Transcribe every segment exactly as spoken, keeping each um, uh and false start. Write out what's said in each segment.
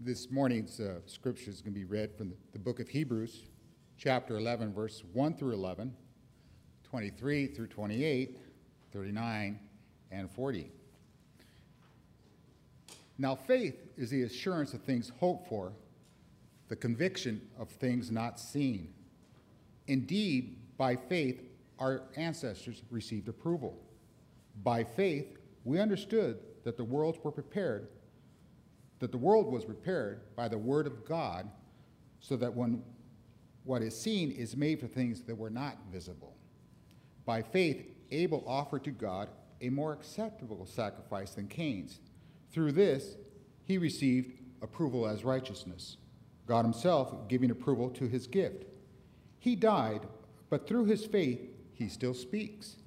This morning's uh, scripture is going to be read from the, the book of Hebrews, chapter eleven, verse one through eleven, twenty-three through twenty-eight, thirty-nine, and forty. Now faith is the assurance of things hoped for, the conviction of things not seen. Indeed, by faith, our ancestors received approval. By faith, we understood that the worlds were prepared, that the world was prepared by the word of God, so that when what is seen is made for things that were not visible. By faith, Abel offered to God a more acceptable sacrifice than Cain's. Through this, he received approval as righteousness, God himself giving approval to his gift. He died, but through his faith, he still speaks.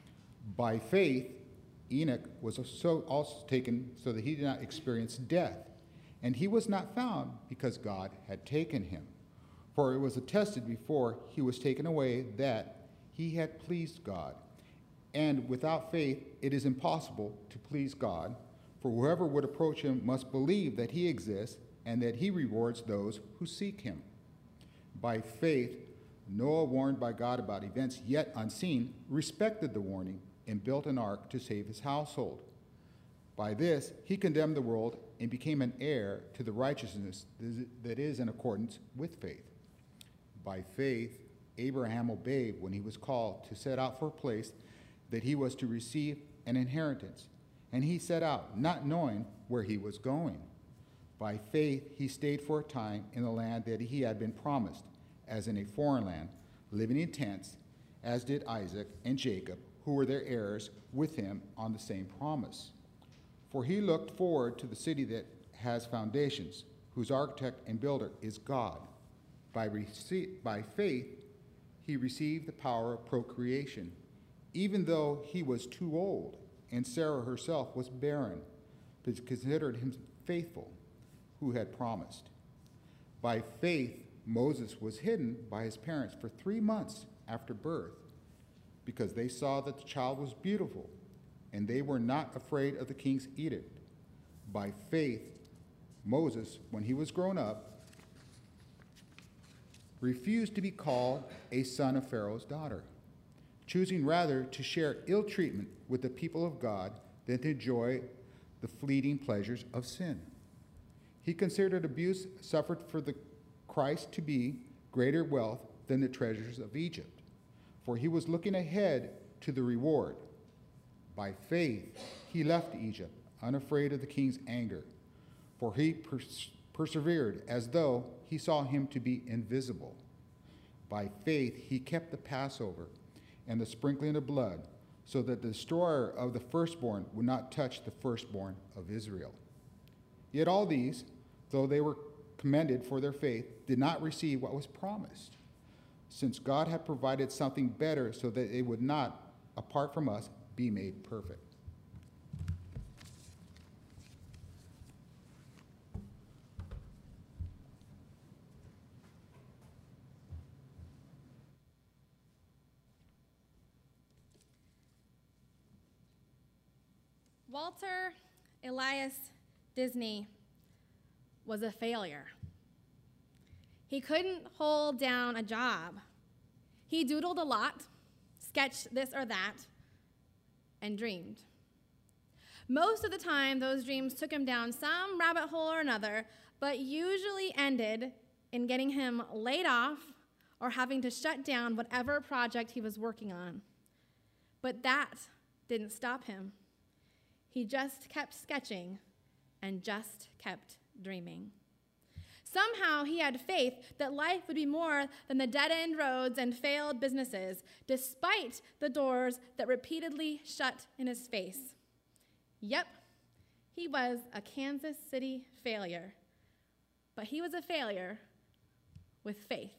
By faith, Enoch was also taken so that he did not experience death, and he was not found because God had taken him. For it was attested before he was taken away that he had pleased God. And without faith, it is impossible to please God, for whoever would approach him must believe that he exists and that he rewards those who seek him. By faith, Noah, warned by God about events yet unseen, respected the warning and built an ark to save his household. By this, he condemned the world and became an heir to the righteousness that is in accordance with faith. By faith, Abraham obeyed when he was called to set out for a place that he was to receive an inheritance. And he set out, not knowing where he was going. By faith, he stayed for a time in the land that he had been promised, as in a foreign land, living in tents, as did Isaac and Jacob, who were their heirs with him on the same promise. For he looked forward to the city that has foundations, whose architect and builder is God. By, rece- by faith, he received the power of procreation, even though he was too old, and Sarah herself was barren, but considered him faithful, who had promised. By faith, Moses was hidden by his parents for three months after birth, because they saw that the child was beautiful, and they were not afraid of the king's edict. By faith, Moses, when he was grown up, refused to be called a son of Pharaoh's daughter, choosing rather to share ill treatment with the people of God than to enjoy the fleeting pleasures of sin. He considered abuse suffered for the Christ to be greater wealth than the treasures of Egypt, for he was looking ahead to the reward. By faith, he left Egypt, unafraid of the king's anger, for he pers- persevered as though he saw him to be invisible. By faith, he kept the Passover and the sprinkling of blood, so that the destroyer of the firstborn would not touch the firstborn of Israel. Yet all these, though they were commended for their faith, did not receive what was promised, since God had provided something better so that they would not, apart from us, be made perfect. Walter Elias Disney was a failure. He couldn't hold down a job. He doodled a lot, sketched this or that, and dreamed. Most of the time, those dreams took him down some rabbit hole or another, but usually ended in getting him laid off or having to shut down whatever project he was working on. But that didn't stop him. He just kept sketching and just kept dreaming. Somehow he had faith that life would be more than the dead-end roads and failed businesses, despite the doors that repeatedly shut in his face. Yep, he was a Kansas City failure, but he was a failure with faith.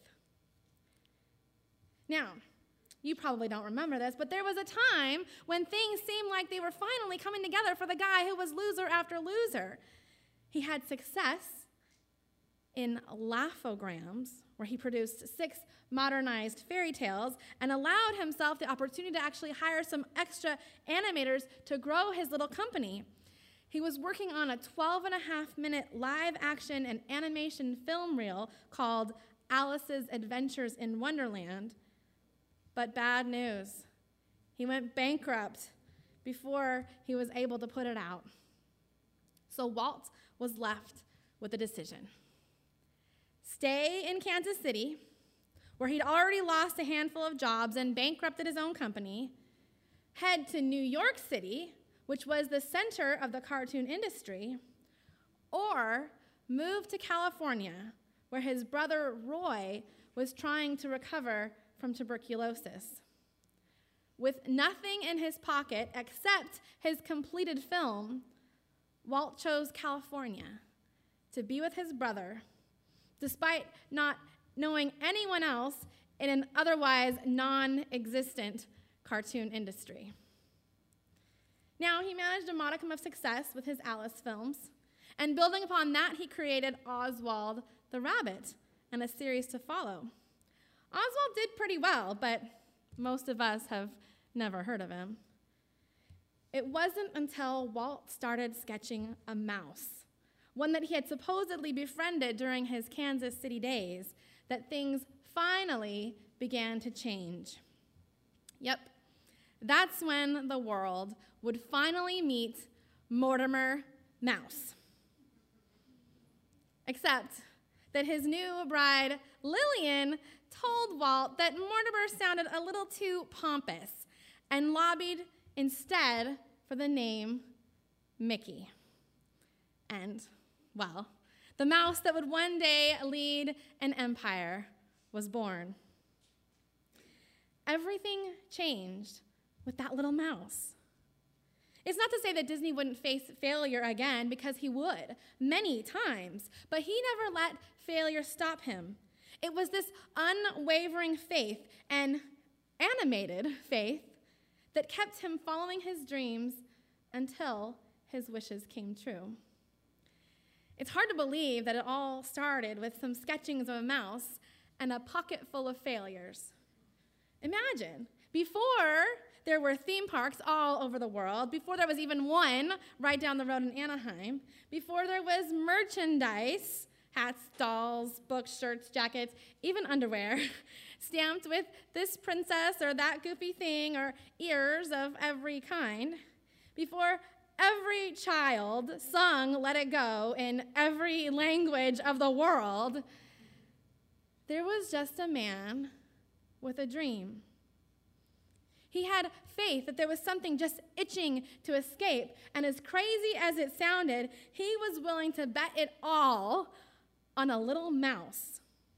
Now, you probably don't remember this, but there was a time when things seemed like they were finally coming together for the guy who was loser after loser. He had success in Laughograms, where he produced six modernized fairy tales and allowed himself the opportunity to actually hire some extra animators to grow his little company. He was working on a twelve and a half minute live action and animation film reel called Alice's Adventures in Wonderland. But bad news. He went bankrupt before he was able to put it out. So Walt was left with a decision. Stay in Kansas City, where he'd already lost a handful of jobs and bankrupted his own company, head to New York City, which was the center of the cartoon industry, or move to California, where his brother Roy was trying to recover from tuberculosis. With nothing in his pocket except his completed film, Walt chose California to be with his brother, despite not knowing anyone else in an otherwise non-existent cartoon industry. Now, he managed a modicum of success with his Alice films, and building upon that, he created Oswald the Rabbit and a series to follow. Oswald did pretty well, but most of us have never heard of him. It wasn't until Walt started sketching a mouse, one that he had supposedly befriended during his Kansas City days, that things finally began to change. Yep, that's when the world would finally meet Mortimer Mouse. Except that his new bride, Lillian, told Walt that Mortimer sounded a little too pompous and lobbied instead for the name Mickey. And, well, the mouse that would one day lead an empire was born. Everything changed with that little mouse. It's not to say that Disney wouldn't face failure again, because he would, many times, but he never let failure stop him. It was this unwavering faith and animated faith that kept him following his dreams until his wishes came true. It's hard to believe that it all started with some sketchings of a mouse and a pocket full of failures. Imagine, before there were theme parks all over the world, before there was even one right down the road in Anaheim, before there was merchandise, hats, dolls, books, shirts, jackets, even underwear, stamped with this princess or that goofy thing or ears of every kind, before every child sung Let It Go in every language of the world, there was just a man with a dream. He had faith that there was something just itching to escape, and as crazy as it sounded, he was willing to bet it all on a little mouse.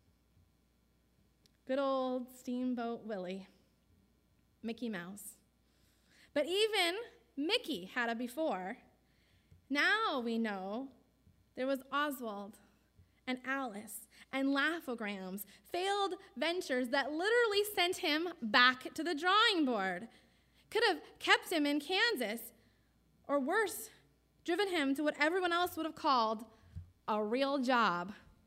Good old Steamboat Willie, Mickey Mouse. But even Mickey had a before. Now we know there was Oswald and Alice and Laughograms, failed ventures that literally sent him back to the drawing board. Could have kept him in Kansas, or worse, driven him to what everyone else would have called a real job.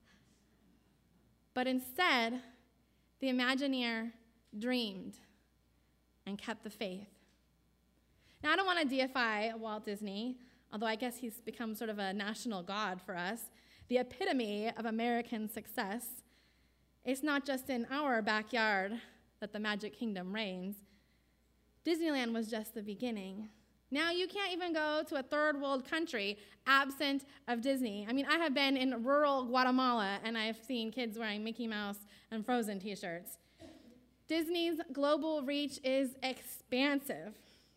But instead, the Imagineer dreamed and kept the faith. Now, I don't want to deify Walt Disney, although I guess he's become sort of a national god for us, the epitome of American success. It's not just in our backyard that the Magic Kingdom reigns. Disneyland was just the beginning. Now you can't even go to a third world country absent of Disney. I mean, I have been in rural Guatemala, and I've seen kids wearing Mickey Mouse and Frozen t-shirts. Disney's global reach is expansive.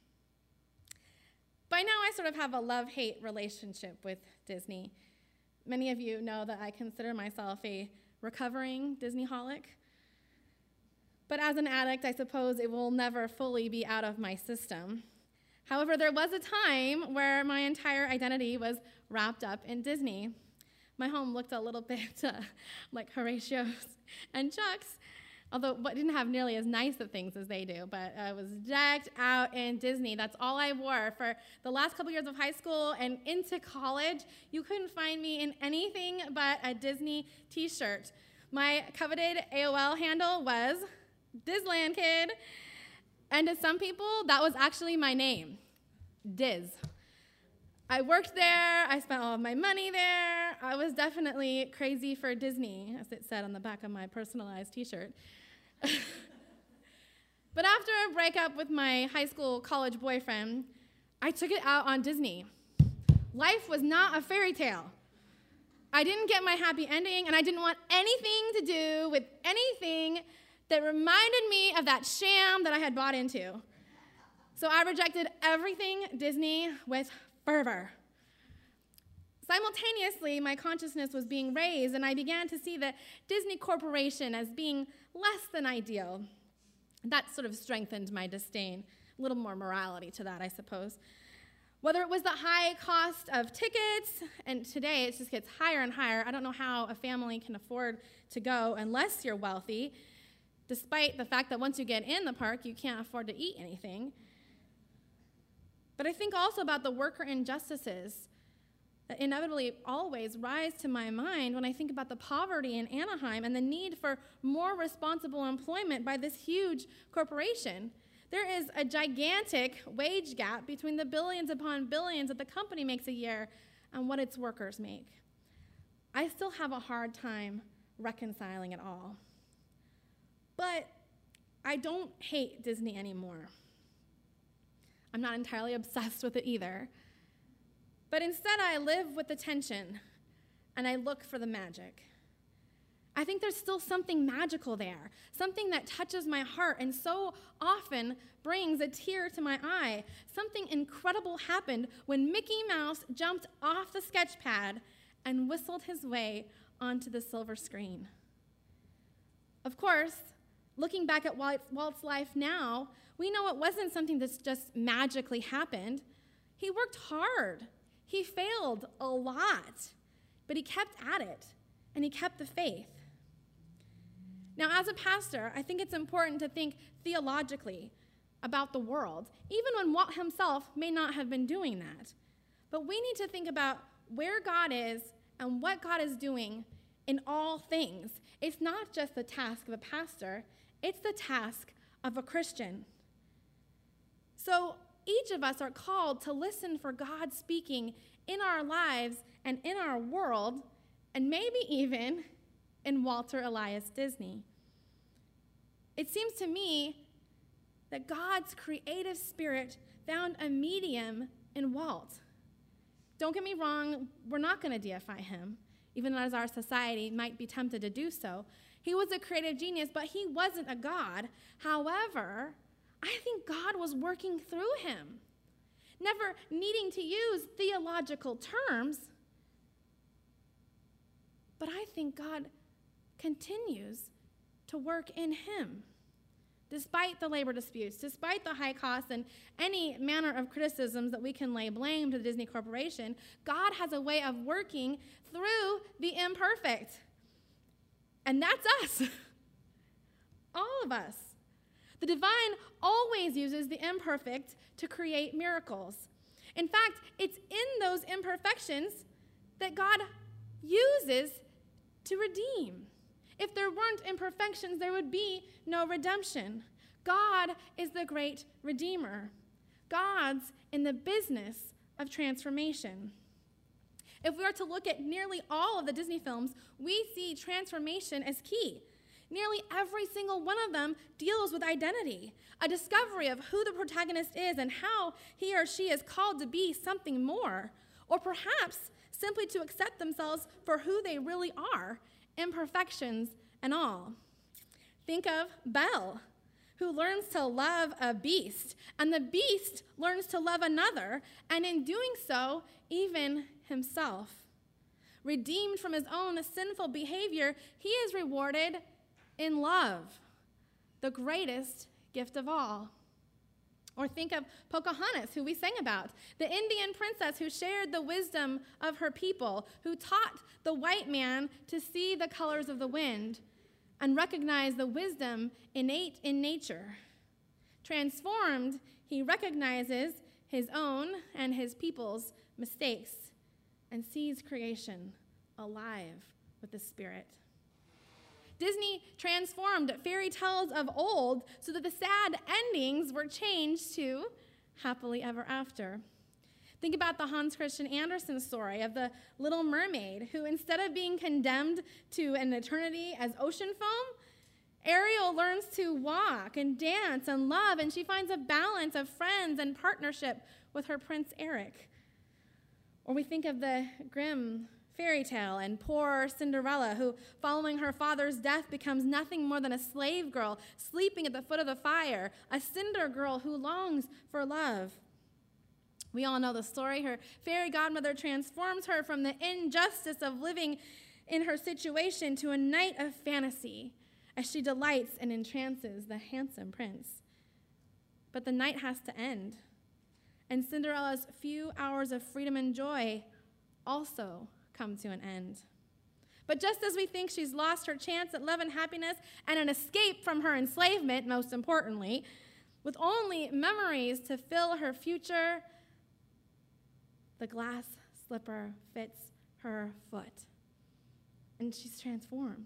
By now, I sort of have a love-hate relationship with Disney. Many of you know that I consider myself a recovering Disney-holic. But as an addict, I suppose it will never fully be out of my system. However, there was a time where my entire identity was wrapped up in Disney. My home looked a little bit uh, like Horatio's and Chuck's, although it didn't have nearly as nice of things as they do, but I was decked out in Disney. That's all I wore for the last couple years of high school and into college. You couldn't find me in anything but a Disney t-shirt. My coveted A O L handle was Disland Kid, and to some people, that was actually my name, Diz. I worked there. I spent all of my money there. I was definitely crazy for Disney, as it said on the back of my personalized t-shirt. But after a breakup with my high school college boyfriend, I took it out on Disney. Life was not a fairy tale. I didn't get my happy ending, and I didn't want anything to do with anything that reminded me of that sham that I had bought into. So I rejected everything Disney with fervor. Simultaneously, my consciousness was being raised, and I began to see the Disney Corporation as being less than ideal. That sort of strengthened my disdain. A little more morality to that, I suppose. Whether it was the high cost of tickets, and today it just gets higher and higher. I don't know how a family can afford to go unless you're wealthy, despite the fact that once you get in the park, you can't afford to eat anything. But I think also about the worker injustices that inevitably always rise to my mind when I think about the poverty in Anaheim and the need for more responsible employment by this huge corporation. There is a gigantic wage gap between the billions upon billions that the company makes a year and what its workers make. I still have a hard time reconciling it all. But I don't hate Disney anymore. I'm not entirely obsessed with it either. But instead, I live with the tension, and I look for the magic. I think there's still something magical there, something that touches my heart and so often brings a tear to my eye. Something incredible happened when Mickey Mouse jumped off the sketch pad and whistled his way onto the silver screen. Of course, looking back at Walt's life now, we know it wasn't something that just magically happened. He worked hard. He failed a lot, but he kept at it, and he kept the faith. Now, as a pastor, I think it's important to think theologically about the world, even when Walt himself may not have been doing that. But we need to think about where God is and what God is doing in all things. It's not just the task of a pastor, it's the task of a Christian. So each of us are called to listen for God speaking in our lives and in our world, and maybe even in Walter Elias Disney. It seems to me that God's creative spirit found a medium in Walt. Don't get me wrong, we're not going to deify him, even as our society might be tempted to do so. He was a creative genius, but he wasn't a god. However, I think God was working through him, never needing to use theological terms. But I think God continues to work in him. Despite the labor disputes, despite the high costs and any manner of criticisms that we can lay blame to the Disney Corporation, God has a way of working through the imperfect. And that's us. All of us. The divine always uses the imperfect to create miracles. In fact, it's in those imperfections that God uses to redeem. If there weren't imperfections, there would be no redemption. God is the great Redeemer. God's in the business of transformation. If we are to look at nearly all of the Disney films, we see transformation as key. Nearly every single one of them deals with identity, a discovery of who the protagonist is and how he or she is called to be something more, or perhaps simply to accept themselves for who they really are, imperfections and all. Think of Belle, who learns to love a beast, and the beast learns to love another, and in doing so, even himself. Redeemed from his own sinful behavior, he is rewarded in love, the greatest gift of all. Or think of Pocahontas, who we sang about, the Indian princess who shared the wisdom of her people, who taught the white man to see the colors of the wind and recognize the wisdom innate in nature. Transformed, he recognizes his own and his people's mistakes and sees creation alive with the Spirit. Disney transformed fairy tales of old so that the sad endings were changed to happily ever after. Think about the Hans Christian Andersen story of the Little Mermaid, who instead of being condemned to an eternity as ocean foam, Ariel learns to walk and dance and love, and she finds a balance of friends and partnership with her Prince Eric. Or we think of the Grimm fairy tale and poor Cinderella, who, following her father's death, becomes nothing more than a slave girl sleeping at the foot of the fire, a cinder girl who longs for love. We all know the story. Her fairy godmother transforms her from the injustice of living in her situation to a knight of fantasy as she delights and entrances the handsome prince. But the night has to end, and Cinderella's few hours of freedom and joy also come to an end. But just as we think she's lost her chance at love and happiness and an escape from her enslavement, most importantly, with only memories to fill her future, the glass slipper fits her foot, and she's transformed.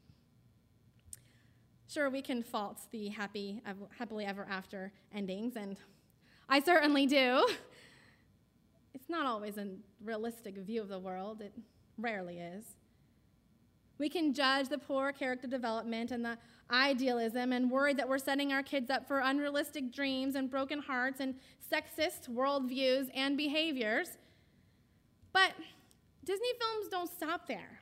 Sure, we can fault the happy, happily ever after endings, and I certainly do. It's not always a realistic view of the world. It rarely is. We can judge the poor character development and the idealism and worry that we're setting our kids up for unrealistic dreams and broken hearts and sexist worldviews and behaviors. But Disney films don't stop there.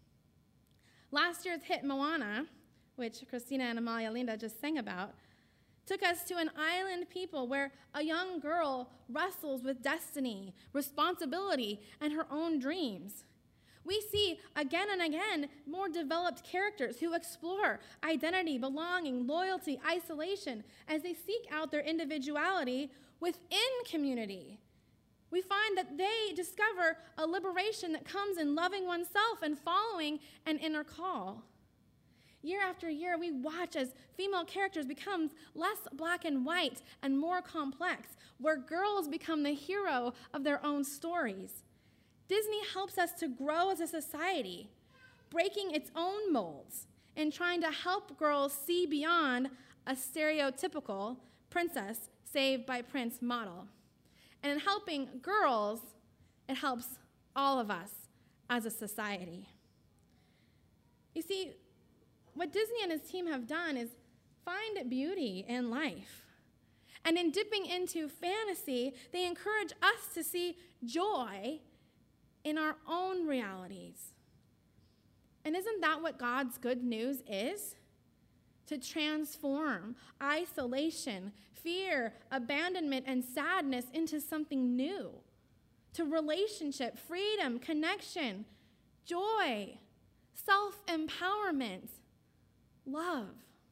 Last year's hit Moana, which Christina and Amalia Linda just sang about, took us to an island people where a young girl wrestles with destiny, responsibility, and her own dreams. We see again and again more developed characters who explore identity, belonging, loyalty, isolation as they seek out their individuality within community. We find that they discover a liberation that comes in loving oneself and following an inner call. Year after year, we watch as female characters become less black and white and more complex, where girls become the hero of their own stories. Disney helps us to grow as a society, breaking its own molds and trying to help girls see beyond a stereotypical princess saved by prince model. And in helping girls, it helps all of us as a society. You see, what Disney and his team have done is find beauty in life. And in dipping into fantasy, they encourage us to see joy in our own realities. And isn't that what God's good news is? To transform isolation, fear, abandonment, and sadness into something new. To relationship, freedom, connection, joy, self-empowerment, love.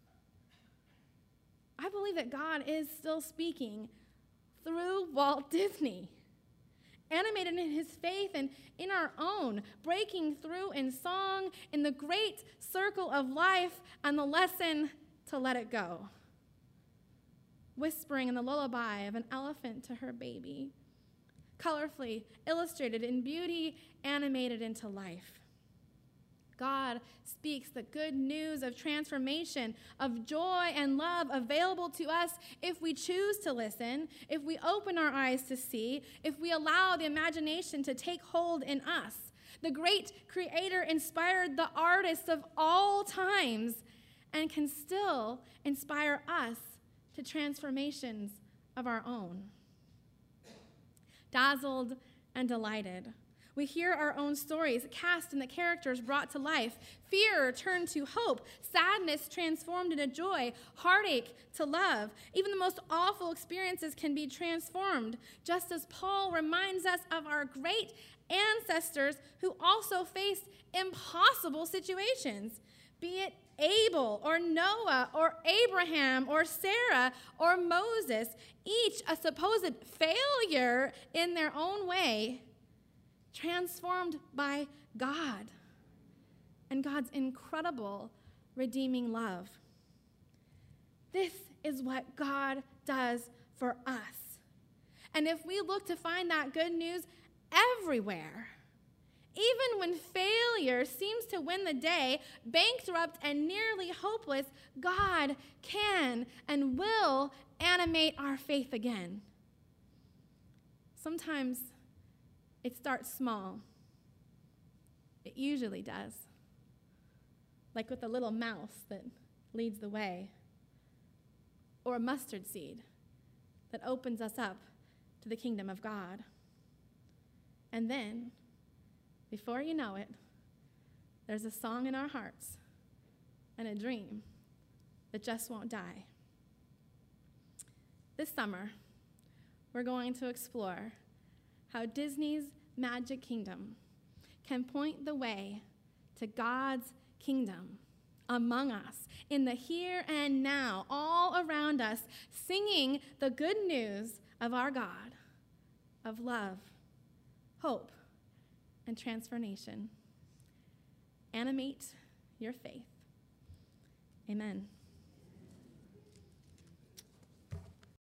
I believe that God is still speaking through Walt Disney, animated in his faith and in our own, breaking through in song, in the great circle of life and the lesson to let it go. Whispering in the lullaby of an elephant to her baby, colorfully illustrated in beauty, animated into life. God speaks the good news of transformation, of joy and love available to us if we choose to listen, if we open our eyes to see, if we allow the imagination to take hold in us. The great Creator inspired the artists of all times and can still inspire us to transformations of our own. Dazzled and delighted, we hear our own stories cast in the characters brought to life. Fear turned to hope, sadness transformed into joy, heartache to love. Even the most awful experiences can be transformed, just as Paul reminds us of our great ancestors who also faced impossible situations, be it Abel or Noah or Abraham or Sarah or Moses, each a supposed failure in their own way, transformed by God and God's incredible redeeming love. This is what God does for us. And if we look to find that good news everywhere, even when failure seems to win the day, bankrupt and nearly hopeless, God can and will animate our faith again. sometimes it starts small. It usually does. Like with a little mouse that leads the way, or a mustard seed that opens us up to the kingdom of God. And then, before you know it, there's a song in our hearts and a dream that just won't die. This summer, we're going to explore how Disney's Magic Kingdom can point the way to God's kingdom among us, in the here and now, all around us, singing the good news of our God, of love, hope, and transformation. Animate your faith. Amen.